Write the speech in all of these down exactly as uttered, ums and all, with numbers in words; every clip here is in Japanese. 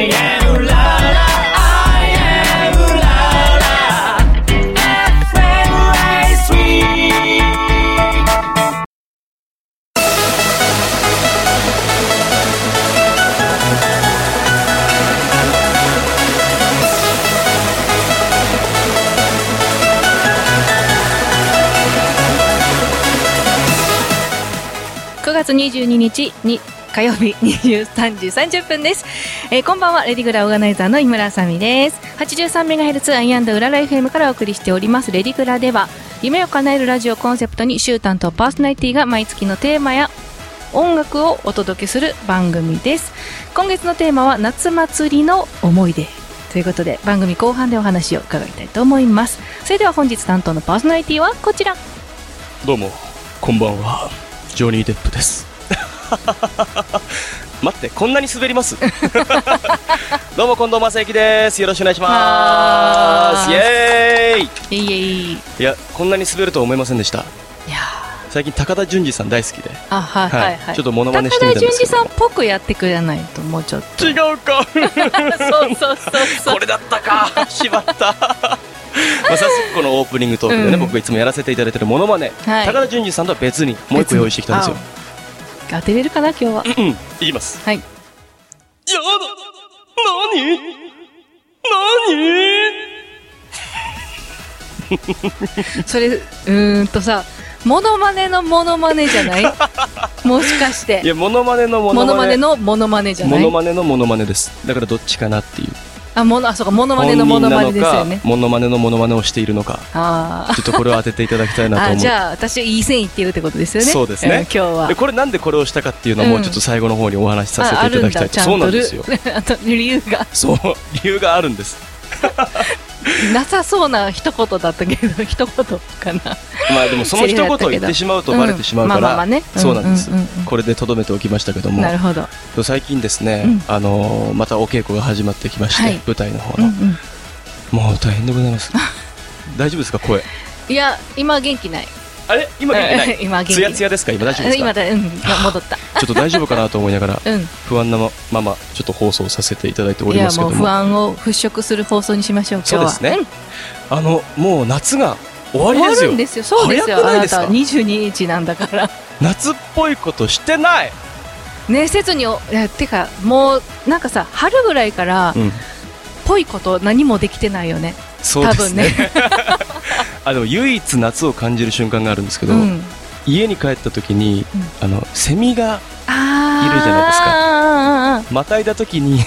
I am la la I am la la エフエムエースリーくがつにじゅうににちに火曜日にじゅうさんじさんじゅっぷんです、えー、こんばんは。レディグラオーガナイザーの井村あさみです。 はちじゅうさんメガヘルツ アイアンド うらら エフエム からお送りしておりますレディグラでは、夢を叶えるラジオコンセプトに週担当パーソナリティが毎月のテーマや音楽をお届けする番組です。今月のテーマは夏祭りの思い出ということで、番組後半でお話を伺いたいと思います。それでは本日担当のパーソナリティはこちら。 どうもこんばんは、ジョニー・デップです待って、こんなに滑りますどうも近藤正幸です。よろしくお願いします。イエーイイエイイ。 いや、こんなに滑るとは思いませんでした。 いや最近高田純次さん大好きで、 あ、はいはいはい、 ちょっとモノマネしてみたんですけど、 高田純次さんっぽくやってくれないともうちょっと違うかそうそうそうそうこれだったかしまったまあ、早速このオープニングトークでね、うん、僕がいつもやらせていただいているモノマネ、はい、高田純次さんとは別にもう一個用意してきたんですよ。 当てれるかな今日は。 うんうん、いきます。 はい。 やだ、なになにそれうーんとさ、モノマネのモノマネじゃないもしかして。 いや、モノマネのモノマネ、 モノマネのモノマネじゃない。 モノマネのモノマネです。だからどっちかなっていう。 あ、モノ、あ、そうか、モノマネのモノマネですよね。 モノマネのモノマネをしているのか、あちょっとこれを当てていただきたいなと思う。 あ、じゃあ私いい線いってるってことですよね。 そうですね、 うん、今日はでこれなんでこれをしたかっていうのもちょっと最後の方にお話しさせていただきたいと。そうなんですよあと理由がそう理由があるんですなさそうな一言だったけど一言かな。 まあでもその一言を言ってしまうとバレてしまうからそうなんです、うんうんうんうん、これでとどめておきましたけども。 なるほど。 最近ですね、うん、あのー、またお稽古が始まってきまして、はい、舞台の方の、うんうん、もう大変でございます大丈夫ですか声。 いや今元気ない。 あれ今元気ない今元気ツヤツヤですか今。大丈夫ですか今だ、うん、戻ったちょっと大丈夫かなと思いながら、うん、不安なままちょっと放送させていただいておりますけども。いやもう不安を払拭する放送にしましょう今日は。 そうですね、うん、あのもう夏が終わりですよ。 終わるんですよ。そうですよ。 早くないですか。 あなたにじゅうににちなんだから夏っぽいことしてないね。切においやてかもうなんかさ春ぐらいから、うん、ぽいこと何もできてないよね。 そうですね、 多分ねあでも唯一夏を感じる瞬間があるんですけど、うん、家に帰った時に、うん、あのセミがいるじゃないですか。またいだ時に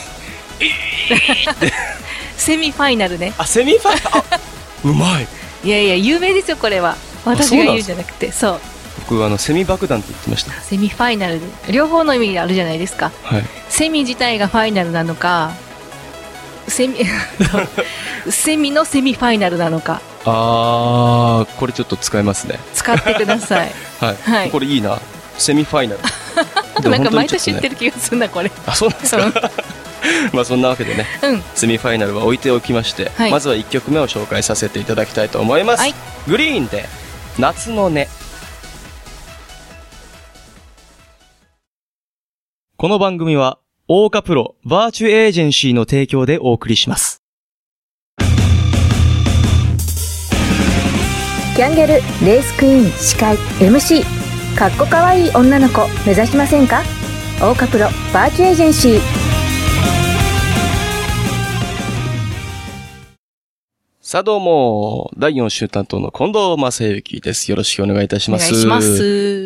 セミファイナルね。 あセミファイナルうまい。 いやいや有名ですよこれは。私が言うじゃなくて。そう、 僕はあのセミ爆弾って言ってました。 セミファイナルで両方の意味があるじゃないですか、はい、セミ自体がファイナルなのかセミセミのセミファイナルなのか。 あーこれちょっと使えますね。 使ってくださいはい、はい、これいいな。セミファイナルなんか毎年言ってる気がするなこれ。 あそうなんですかまあそんなわけでね、うん、セミファイナルは置いておきまして、はい、まずはいっきょくめを紹介させていただきたいと思います、はい、グリーンで夏の音。この番組はオーカプロバーチュエージェンシーの提供でお送りします。 キャンゲルレースクイーン司会 エムシー かっこかわいい女の子目指しませんか。オーカプロバーチュエージェンシー。 さあどうもだいよん週担当の近藤正幸です。よろしくお願いいたします。 お願いします。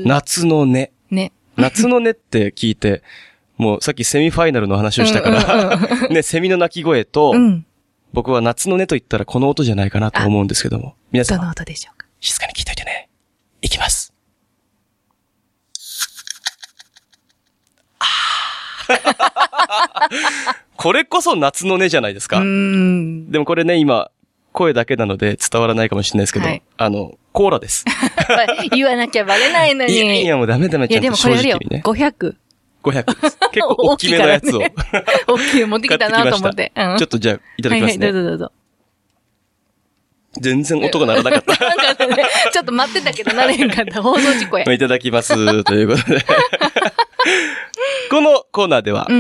夏の音ね。夏の音って聞いてもうさっきセミファイナルの話をしたから、うんうん、ねセミの鳴き声と、うん、僕は夏の音と言ったらこの音じゃないかなと思うんですけども、皆さんどの音でしょうか。 静かに聞いといてね。いきます。これこそ夏の音じゃないですか。うーんでもこれね今声だけなので伝わらないかもしれないですけど、はい、あのコーラです。 言わなきゃバレないのに。 いやいやもうダメダメちゃんと正直にね。いやでもこれあるよ。 ごひゃく。 ごひゃくです。結構大きめのやつを。 大きい持ってきたなと思って。 うん、ちょっとじゃあいただきますね。 はいはい、どうぞどうぞ。 全然音が鳴らなかった。 なんかね、ちょっと待ってたけど鳴れへんかった。放送事故や。 いただきます。ということで。このコーナーでは、うん、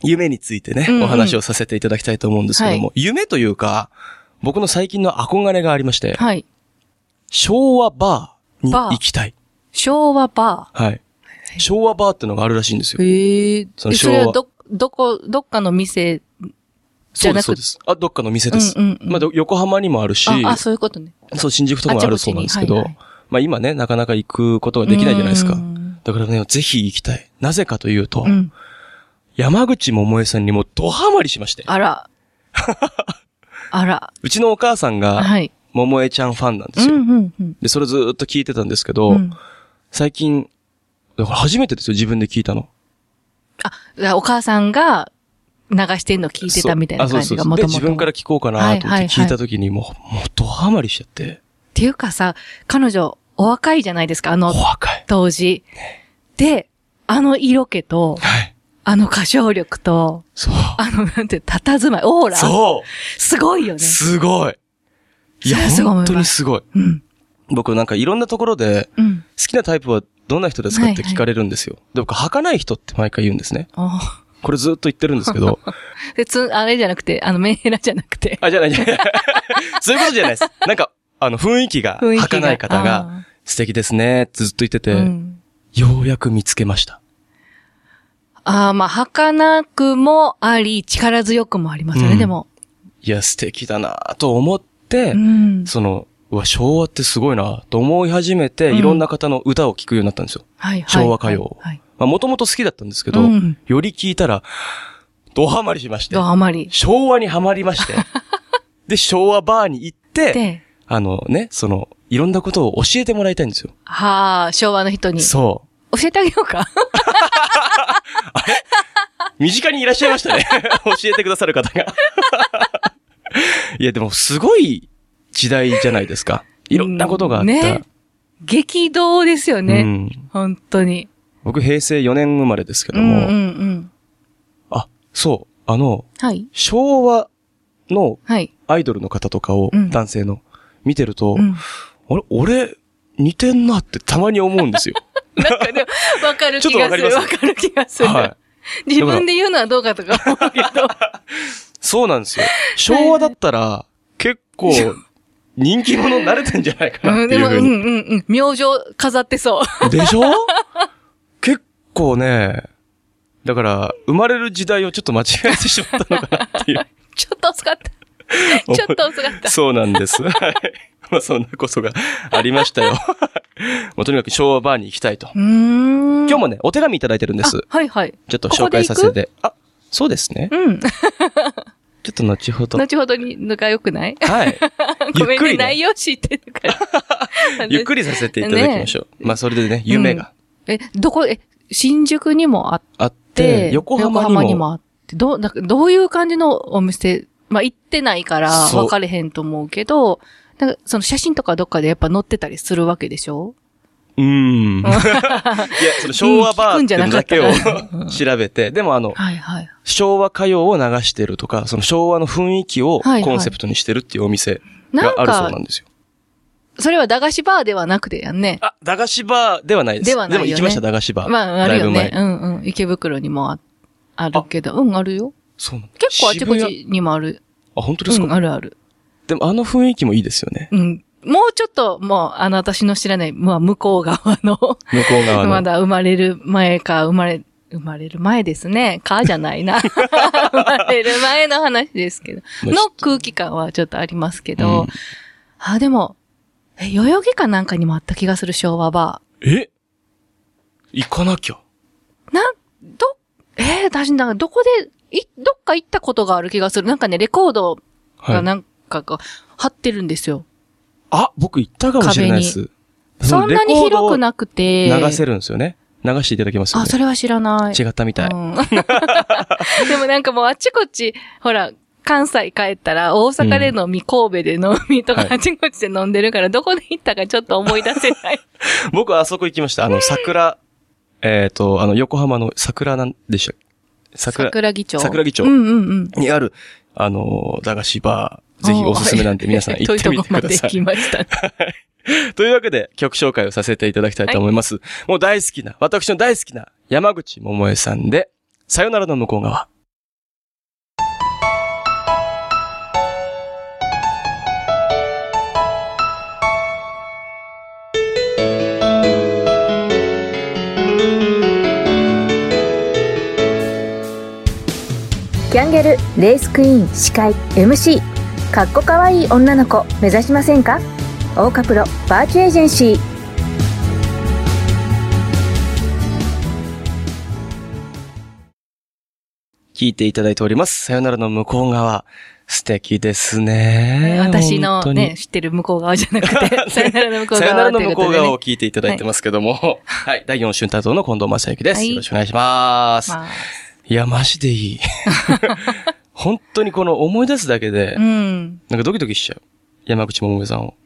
夢についてね、 うんうんお話をさせていただきたいと思うんですけども、 は夢というか、僕の最近の憧れがありまして、 はい。 昭和バーに行きたい。 昭和バはい。昭和バーってのがあるらしいんですー。 よ。 へえ。 そのそれは昭和ど、どこ、どっかの店じそうです、 ゃなくそうです。あ、どっかの店です。 うんうんうんまあ、ど横浜にもあるし、 あ、あ、そういうことね。 そう、新宿とかもあるそうなんですけど、 あちこちにはいまあ今ね、なかなか行くことができないじゃないですかう。んだからね、ぜひ行きたい。なぜかというと、 うん。 山口百恵さんにもドハマりしまして。 あら。あら。 うちのお母さんが、 はい。 百恵ちゃんファンなんですよ。 うんうんうん。 で、それずーっと聞いてたんですけど、 うん最近、だから初めてですよ、自分で聞いたの。 あ、お母さんが流してんの聞いてたみたいな感じがもともと。 で、自分から聞こうかなと思ってはいはいはい聞いた時にもう、もうドハマりしちゃって。 っていうかさ、彼女、お若いじゃないですか、あのお若い。 当時。で、あの色気と、 はい。 あの歌唱力と、 そう。 あの、なんて、佇まい、オーラ。 そうすごいよね。 すごい。いや、 それはすごい本当にすごい。 うん。 僕なんかいろんなところで、 うん。 好きなタイプはどんな人ですかって聞かれるんですよ。で、僕、儚い人って毎回言うんですね。 あこれずっと言ってるんですけど。 で、つ、あれじゃなくて、あの、メンヘラじゃなくて。 あ、じゃない、じゃない。そういうことじゃないです。なんか、あの、雰囲気が、 雰囲気が儚い方が、素敵ですねってずっと言ってて、 うんようやく見つけました。 ああ、まあ、儚くもあり、力強くもありますよね、 うんでも。 いや、素敵だなと思って、 うん。 その、うわ、昭和ってすごいなと思い始めて、 うんいろんな方の歌を聴くようになったんですよ。 はい、はい。 昭和歌謡はい。 まあ、もともと好きだったんですけど、 うんより聴いたら、ドハマりしましてど、ハマり。 昭和にはまりまして、で、昭和バーに行って、 で、 あのね、その、いろんなことを教えてもらいたいんですよ。 はあ、昭和の人に。 そう。 教えてあげようか。 身近にいらっしゃいましたね。教えてくださる方が。いや、でもすごい時代じゃないですか。いろんなことがあった。 ね。激動ですようね。 ん、 本当に。 僕、平成よねん生まれですけども、 うんうんうん。 あ、そう、あの、 はい。 昭和のはい。 アイドルの方とかを、 うん男性の、見てると、 うん。 あれ、俺、似てんなってたまに思うんですよ。 なんかでも、わかるちょっ気がする。 とわかりますわかる気がする。 はい。 自分で言うのはどうかとか思うけど。 そうなんですよ。昭和だったら、結構、人気者になれてんじゃないかなうん、でも、うんっていうふうに。 うんうん。明星飾ってそう。 でしょ結構ね、だから、生まれる時代をちょっと間違えてしまったのかなっていう。 ちょっと遅かった。ちょっと遅かった。 そうなんです。はい。まあそんなことがありましたよ。もうとにかく昭和バーに行きたいと。 うーん。 今日もね、お手紙いただいてるんです。 あはいはい。 ちょっと紹介させて。あ、そうですね。 うん。 ちょっと後ほど。 後ほどにのが良くないはい。ゆごめんね、 っくりね内容知ってるから。 ゆっくりさせていただきましょう。まあそれでね、夢がえ、どこ、え、新宿にもあっあって、 て、 横浜にも、 あって、どう、なんかどういう感じのお店、まあ行ってないからそう分かれへんと思うけど、なんかその写真とかどっかでやっぱ載ってたりするわけでしょうーん。いや、その昭和バーっていうのだけをうん聞くんじゃなかったな調べて、でもあの、 はいはい。 昭和歌謡を流してるとか、その昭和の雰囲気をはいはいコンセプトにしてるっていうお店なんがあるそうかなんですよ。 それは駄菓子バーではなくてやんね。 あ、駄菓子バーではないです。 ではないよねでも行きました、駄菓子バー。 まあ、あるよね。 だいぶ前。 うんうん。池袋にもああるけど、うん、あるよ。 そうなんだ結構あちこ渋谷ちにもある。 あ、本当ですか、 うん、あるある。 でもあの雰囲気もいいですよね。 うん。もうちょっと、もう、あの、私の知らない、まあ、向こう側の、 向こう側の。 まだ生まれる前か、生まれ、生まれる前ですね。かじゃないな。生まれる前の話ですけど。 まあの空気感はちょっとありますけうど。 んあ、でも、え、代々木かなんかにもあった気がする、昭和バえ行かなきゃ。 ー。なん、ど、えー、私なんかどこで、い、どっか行ったことがある気がする。なんかね、レコードはい。 がなんかが貼ってるんですよ。 あ、僕行ったかもしれないです。 そんなに広くなくて。 流せるんですよね。流していただけますよね。 あ、それは知らない。 違ったみたい。 うんでもなんかもうあっちこっち、ほら、関西帰ったら大阪で飲み、神戸で飲みとかはいあっちこっちで飲んでるから、どこで行ったかちょっと思い出せない。 僕はあそこ行きました。あの、桜、えっと、あの、横浜の桜なんでしたっけ桜、 桜木町。 桜木町うんうんうん。 にある、あの、駄菓子バー、ぜひおすすめなんで皆さん行ってみてください。 遠いとこまで行きました。 というわけで曲紹介をさせていただきたいと思います。もう大好きな、私の大好きな山口百恵さんで、さよならの向こう側。 キャンゲルレースクイーン司会 エムシー かっこかわいい女の子目指しませんか？オーカプロバーチエージェンシー。 聞いていただいております。さよならの向こう側。素敵ですね。 私のね、知ってる向こう側じゃなくて、さよならの向こう側。 さよならの向こう側を聞いていただいてますけども。はい。はい、だいよん週担当の近藤正幸です、はい。よろしくお願いします。まあ、いや、マジでいい。本当にこの思い出すだけで、うん、なんかドキドキしちゃう。山口百恵さんを。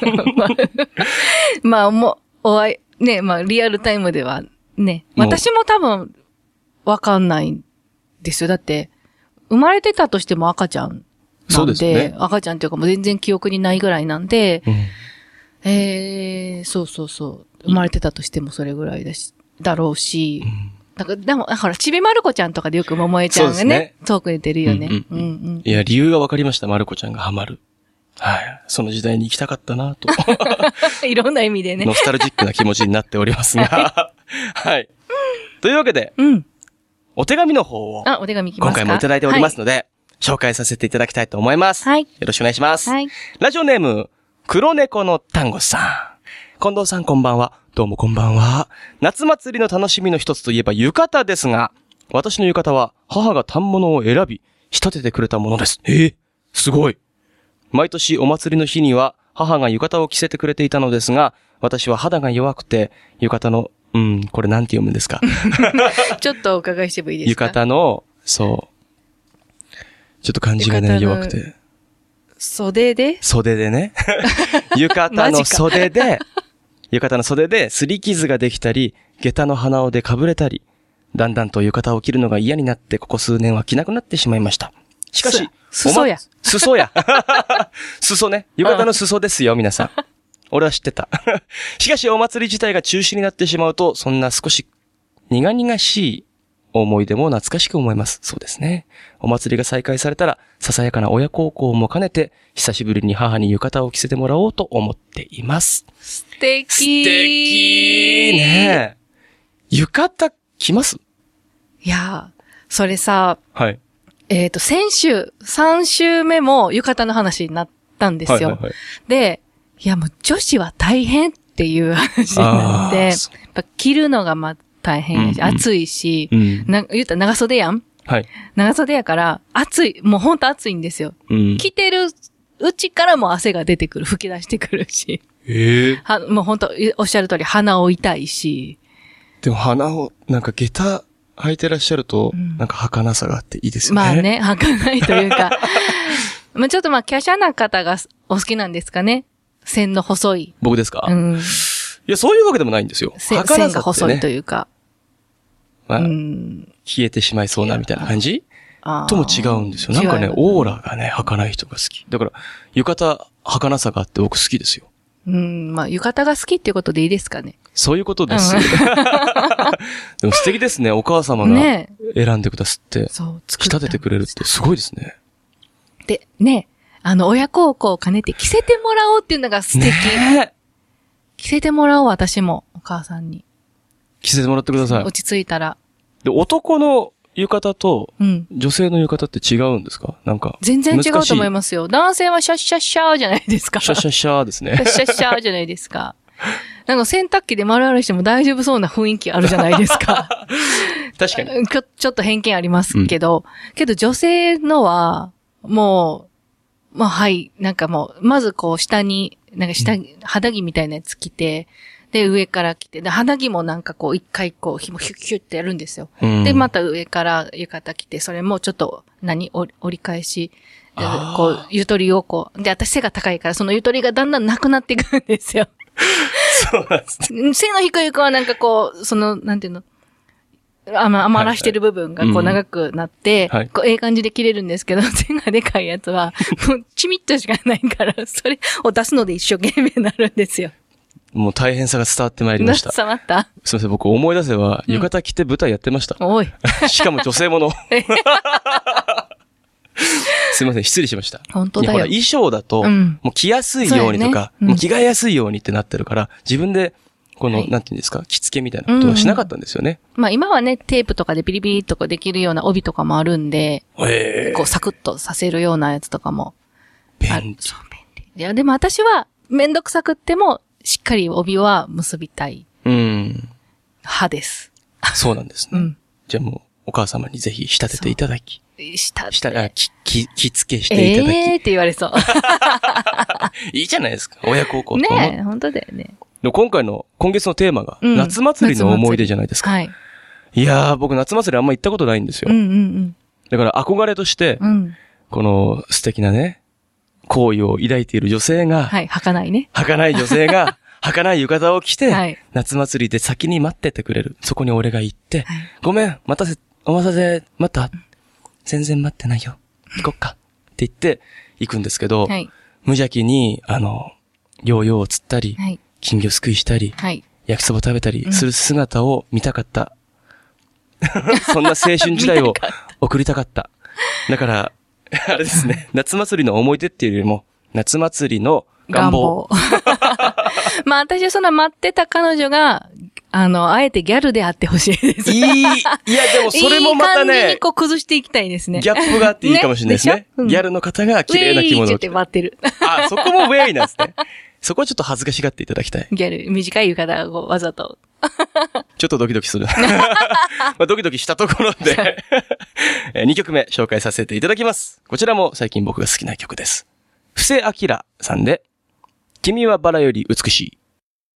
まあ、もう、お会い、ね、まあ、リアルタイムではね、私も多分、わかんないんですよ。だって、生まれてたとしても赤ちゃんなんで、そうですね、赤ちゃんっていうかもう全然記憶にないぐらいなんで、うん、えー、そうそうそう、生まれてたとしてもそれぐらいだし、だろうし、うん、なんか、でも、ほら、ちびまる子ちゃんとかでよく桃江ちゃんがね、ねトークで出るよね。うんうんうん、 いや、理由がわかりました、まる子ちゃんがハマる。はい。その時代に行きたかったなと。 いろんな意味でね。 ノスタルジックな気持ちになっておりますが。はい。というわけで、うん、お手紙の方を、 あ、お手紙来ますか？ 今回もいただいておりますので、はい、紹介させていただきたいと思います。はい。よろしくお願いします。はい。ラジオネーム、黒猫の単語さん。近藤さんこんばんは。どうもこんばんは。夏祭りの楽しみの一つといえば浴衣ですが、私の浴衣は母が反物を選び、仕立ててくれたものです。えー、すごい。毎年お祭りの日には母が浴衣を着せてくれていたのですが、私は肌が弱くて、浴衣の、うん、これなんて読むんですか？ ちょっとお伺いしてもいいですか？ 浴衣の、そう。ちょっと漢字がね、弱くて。 袖で袖でね。浴衣の袖で、浴衣の袖で、擦り傷ができたり、下駄の鼻緒でかぶれたり、だんだんと浴衣を着るのが嫌になって、ここ数年は着なくなってしまいました。しかし、 裾や。 裾や。裾ね。浴衣の裾ですよ、皆さん。俺は知ってた。しかし、お祭り自体が中止になってしまうと、そんな少し苦々しい思い出も懐かしく思います。そうですね。お祭りが再開されたら、ささやかな親孝行も兼ねて、久しぶりに母に浴衣を着せてもらおうと思っています。 素敵。素敵ね。浴衣着ます？ いやー、それさ、はい。えっと、先週、さん週目も浴衣の話になったんですよ。はいはいはい、で、いやもう女子は大変っていう話になって、やっぱ着るのがまあ大変やし、うんうん、暑いし、うん、な言ったら長袖やん、はい、長袖やから暑い、もうほんと暑いんですよ、うん。着てるうちからも汗が出てくる、吹き出してくるし。えー、はもうほんとおっしゃる通り鼻を痛いし。 でも鼻を、なんか下駄履いてらっしゃると、うん、なんか儚さがあっていいですよね。 まあね、儚いというか。まあちょっとまあ華奢な方がお好きなんですかね。線の細い。 僕ですか？うん。いや、そういうわけでもないんですよ。 線が細いというか。 まあ、うん、消えてしまいそうなみたいな感じとも違うんですよ。なんかね、オーラがね、儚い人が好き。だから、浴衣、儚さがあって僕好きですよ。 うん、まあ、浴衣が好きっていうことでいいですかね。 そういうことです。うん、でも素敵ですね。お母様が選んでくださって、ね、そう仕立ててくれるってすごいですね。 で、ね、あの、親孝行を兼ねて着せてもらおうっていうのが素敵。ね、着せてもらおう、私も、お母さんに。 着せてもらってください。 落ち着いたら。 で、男の浴衣と、女性の浴衣って違うんですか？なんか。 全然違うと思いますよ。男性はシャッシャッシャーじゃないですか。 シャッシャッシャーですね。 シャッシャッシャーじゃないですか。なんか洗濯機で丸洗いしても大丈夫そうな雰囲気あるじゃないですか。 確かにちょ。ちょっと偏見ありますけど、うん、けど女性のは、もう、まあはい、なんかもう、まずこう下に、なんか下、うん、肌着みたいなやつ着て、で、上から着て、で、肌着もなんかこう、一回こう、紐ヒュッヒュッってやるんですよ。うん、で、また上から浴衣着て、それもちょっと、何、折り返し、こう、ゆとりをこう、で、私背が高いから、そのゆとりがだんだんなくなっていくんですよ。 そうなんですね。 背の低い子はなんかこう、その、なんていうの、あま、余らしてる部分がこう長くなって、はいはい、こう、ええ感じで着れるんですけど、背がでかいやつは、もう、ちみっとしかないから、それを出すので一生懸命になるんですよ。 もう大変さが伝わってまいりました。 伝わった？ すみません、僕思い出せば、浴衣着て舞台やってました。 うん、おい。 しかも女性もの。すみません、失礼しました。 本当だよ。 ほら、衣装だと、うん、もう着やすいようにとか、ねうん、もう着替えやすいようにってなってるから、自分でこの、 はい、 なんていうんですか、着付けみたいなことはしなかったんですよね。 うんうん、まあ今はね、テープとかでビリビリっとこうできるような帯とかもあるんで、 えー、 こうサクッとさせるようなやつとかも。 便利。 そう、便利。いや、でも私はめんどくさくっても、しっかり帯は結びたい。 うん。 派です。 そうなんですね。 うん。 じゃあもう、お母様にぜひ仕立てていただき。 仕立て。 したら、き、き、着付けしていただき。 えーって言われそう。 いいじゃないですか。親孝行と。 ねえ、本当だよね。 で今回の、今月のテーマが、 うん、 夏祭りの思い出じゃないですか。 はい。 いやー、僕夏祭りあんま行ったことないんですよ。 うんうんうん。 だから憧れとして、 うん、 この素敵なね、好意を抱いている女性が、 はい、儚いね。 儚い女性が、儚い浴衣を着て、 はい、 夏祭りで先に待っててくれる。そこに俺が行って、 はい、 ごめん、待たせ、お待たせ、待った、全然待ってないよ。行こっか。って言って行くんですけど、はい、無邪気に、あの、ヨーヨーを釣ったり、はい、金魚すくいしたり、はい、焼きそば食べたりする姿を見たかった。うん、そんな青春時代を送りたかった。だから、あれですね、夏祭りの思い出っていうよりも、夏祭りの願望。願望まあ私はその待ってた彼女が、あの、あえてギャルであってほしいです。 いい、いやでもそれもまたね、いい感じにこう崩していきたいですね。 ギャップがあっていいかもしれないですね。ねうん、ギャルの方が綺麗な着物を着て。 ウェイって待ってる。 あ、そこもウェイなんですね。そこはちょっと恥ずかしがっていただきたい。 ギャル、短い浴衣をわざと。 ちょっとドキドキする。まあドキドキしたところで、にきょくめ紹介させていただきます。こちらも最近僕が好きな曲です。布施明さんで、君はバラより美しい。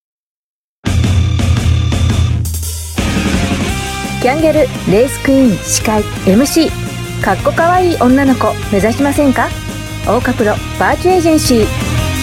キャンゲル、レースクイーン、司会、エムシー、かっこかわいい女の子目指しませんか？オーカプロバーチエージェンシー。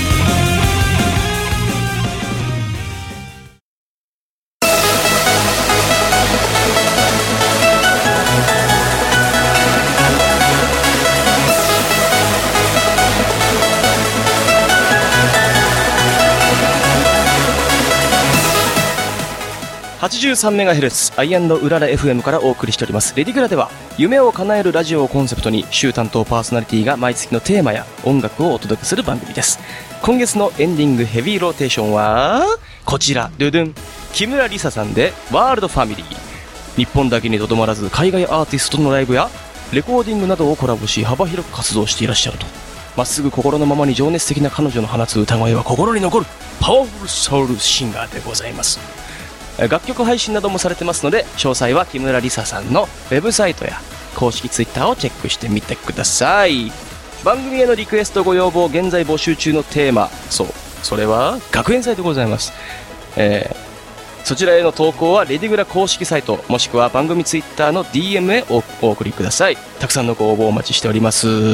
はちじゅうさんメガヘルツ アイアンド うらら エフエム からお送りしておりますレディグラでは夢を叶えるラジオをコンセプトに週担当パーソナリティが毎月のテーマや音楽をお届けする番組です。今月のエンディングヘビーローテーションはこちら、ドゥドゥン、木村梨沙さんでワールドファミリー。日本だけにとどまらず海外アーティストのライブやレコーディングなどをコラボし幅広く活動していらっしゃると。まっすぐ心のままに情熱的な彼女の放つ歌声は心に残るパワフルソウルシンガーでございます。楽曲配信などもされてますので詳細は木村梨沙さんのウェブサイトや公式ツイッターをチェックしてみてください。番組へのリクエストご要望現在募集中のテーマ、そうそれは学園祭でございます。えー、そちらへの投稿はレディグラ公式サイトもしくは番組ツイッターの ディーエム へ お, お送りください。たくさんのご応募お待ちしております。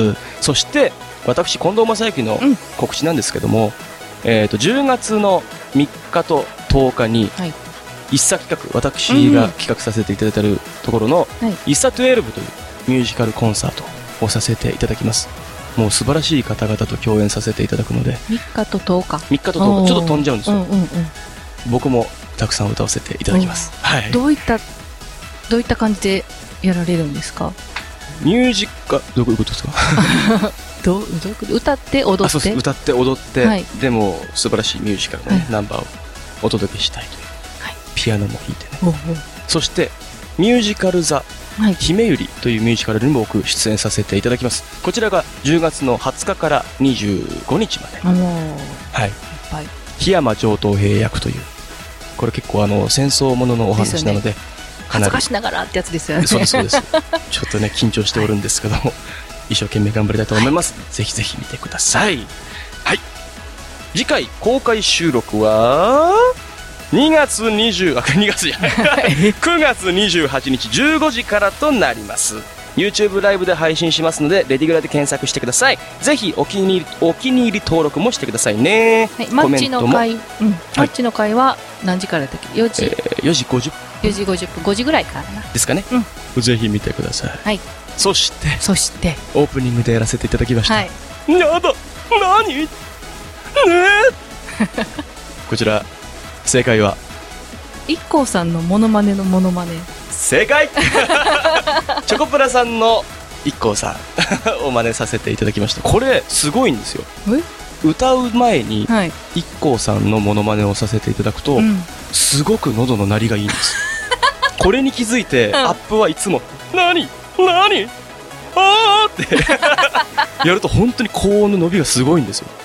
そして私近藤正幸の告知なんですけども、うん、えーとじゅうがつのみっかととおかに、はい、イッサ企画、私が企画させていただいているところの、うん、イッサじゅうにというミュージカルコンサートをさせていただきます。もう素晴らしい方々と共演させていただくのでみっかととおかみっかととおかちょっと飛んじゃうんですよ、うんうんうん、僕もたくさん歌わせていただきます、はい、 どういったどういった感じでやられるんですか？ ミュージカルどういうことですか？ どうどういうこと？歌って踊って？あ、 そうです。歌って踊って、はい、でも素晴らしいミュージカルの、ねはい、ナンバーをお届けしたいという、はい、ピアノも弾いてね、おうおう、そしてミュージカルザ、はい、姫ゆりというミュージカルにも僕出演させていただきます。こちらがじゅうがつのはつかからにじゅうごにちまで、はい、檜山上等兵役という、これ結構あの戦争もののお話なので、で、ね、 恥ずかしながらってやつですよね。 そうですそうです。ちょっとね緊張しておるんですけども、はい、一生懸命頑張りたいと思います、はい、ぜひぜひ見てください。はい、次回公開収録はにがつにじゅう、あ、にがつじゃないくがつにじゅうはちにちじゅうごじからとなります。 YouTube ライブで配信しますのでレディグラで検索してください。ぜひお気に入り、お気に入り登録もしてくださいね、 はい、マッチの会、うん、マッチの会は何時からだっけ？よじ、 えー、よじごじゅっぷん、 よじごじゅっぷん、ごじぐらいからなですかね、うん、ぜひ見てください、はい、そしてそしてオープニングでやらせていただきました、はい、やだ何ねこちら正解はアイキョー さんのモノマネのモノマネ。 正解チョコプラさんの アイキョー さんを真似させていただきました。これすごいんですよ。え、歌う前に アイキョー さんのモノマネをさせていただくと、うん、 すごく喉の鳴りがいいんですこれに気づいて、うん、アップはいつも何何あーってやると本当に高音の伸びがすごいんですよ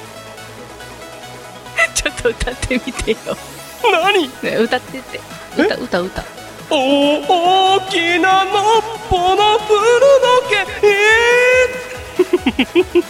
ちょっと歌ってみてよ何、 ね、歌ってって歌歌歌お大きなのっぽの古時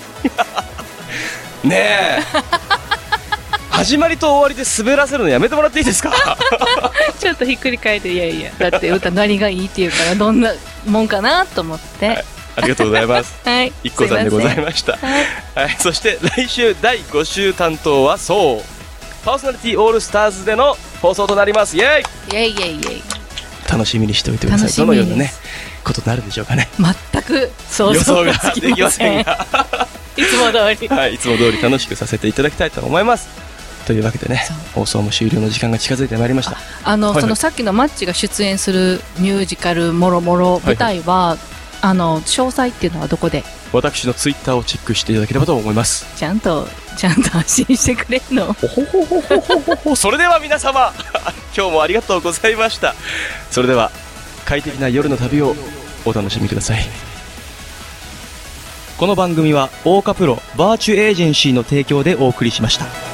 計ねえ始まりと終わりで滑らせるのやめてもらっていいですかちょっとひっくり返っていやいやだって歌何がいいっていうからどんなもんかなと思って、はい、 ありがとうございますはい、 いっこさんでございました、はいはい、そして来週だいご週担当はそうパーソナリティオールスターズでの放送となります。イエイイエイイエイイエイ楽しみにしておいてください。どのようなねことになるんでしょうかね。 全く想像がつきませんがいつも通りはい、いつも通り楽しくさせていただきたいと思います。というわけでね、放送も終了の時間が近づいてまいりました。 あ、あの、はいはい、そのさっきのマッチが出演するミュージカルもろもろ舞台は、はいはい、あの詳細っていうのはどこで？私のツイッターをチェックしていただければと思います。 ちゃんとちゃんと発信してくれるの？ほほほほほほほそれでは皆様今日もありがとうございました。それでは快適な夜の旅をお楽しみください。この番組はオーカプロバーチュエージェンシーの提供でお送りしました。